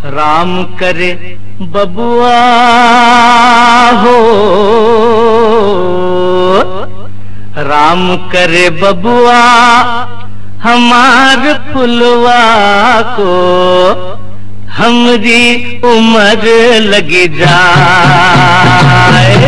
राम करे बबुआ हो, राम करे बबुआ हमार फुलवा को, हमरी उम्र लगी जाए।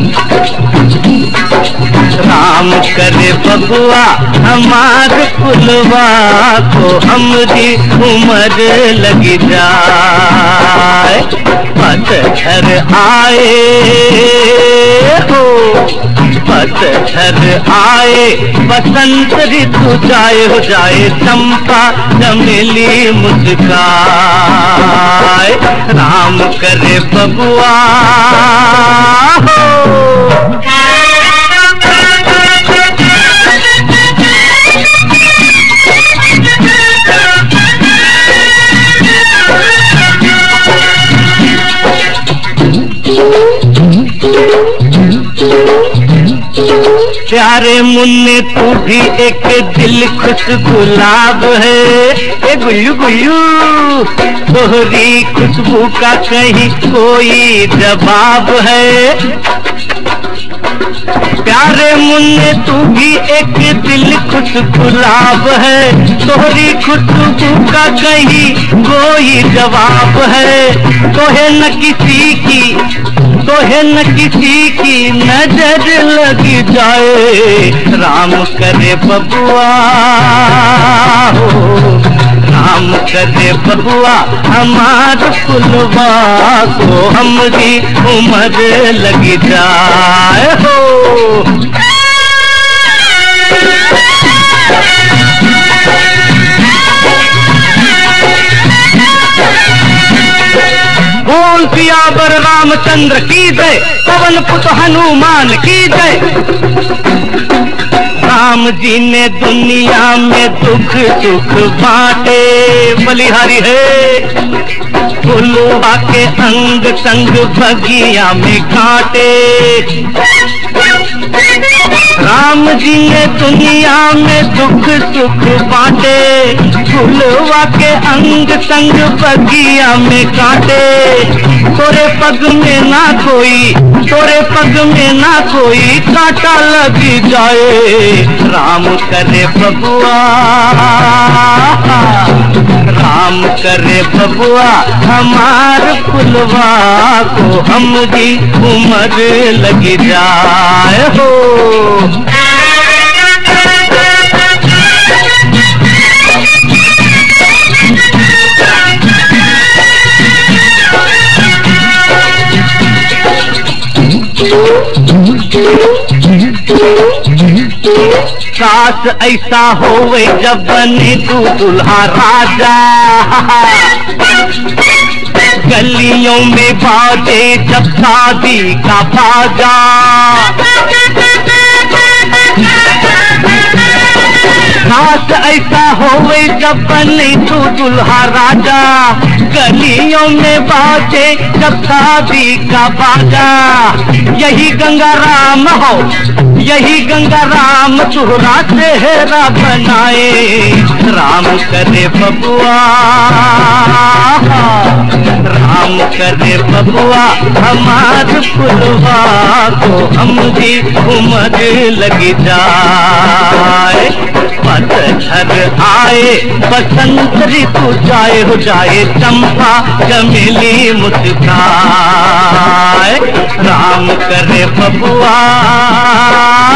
राम करे बबुआ हमार फुलवा को, हमरी उम्र लगी जाए। पतझर आए हो, पतझर आए, बसंत ऋतु जाए हो जाए, चंपा चमेली मुस्काए। राम करे बबुआ हो। प्यारे मुन्ने तू भी एक दिल खुश गुलाब है, ए गुल्लू गुल्लू तोहरी खुशबू का कहीं कोई जवाब है। प्यारे मुन्ने तू भी एक दिल खुश गुलाब है, तोहरी खुशबू का कहीं कोई जवाब है। तोहे न किसी की नजर लगी जाए। राम करे बबुआ हो, राम करे बबुआ हमार फुलवा को, हमरी उम्र लगी जाए हो। बोल सियावर रामचंद्र की जय, पवन पुत हनुमान की जय। राम जी ने दुनिया में दुख सुख बांटे, बलिहारी है फुलवा के अंग संग बगिया में काटे। राम जी ने दुनिया में दुख सुख बांटे, फुलवा के अंग संग बगिया में काटे। तोरे पग में ना कोई कांटा लगी जाए। राम करे बबुआ, राम करे बबुआ हमार फुलवा को, हमरी उम्र लगी जाए हो। सास ऐसा होवे जब बने तू दुल्हा राजा, गलियों में बाजे जब शादी का बाजा। सास ऐसा होवे जब बने तू दुल्हा राजा, गलियों में बाजे जब शादी का बाजा। यही गंगा राम हो, यही गंगा राम तुहरा चेहरा बनाए। राम करे बबुआ, राम करे बबुआ हमार फुलवा को, हमरी उम्र लगी जाए। पतझर आए, बसंत ऋतु जाए हो जाए, चंपा चमेली मुस्काए। राम करे बबुआ।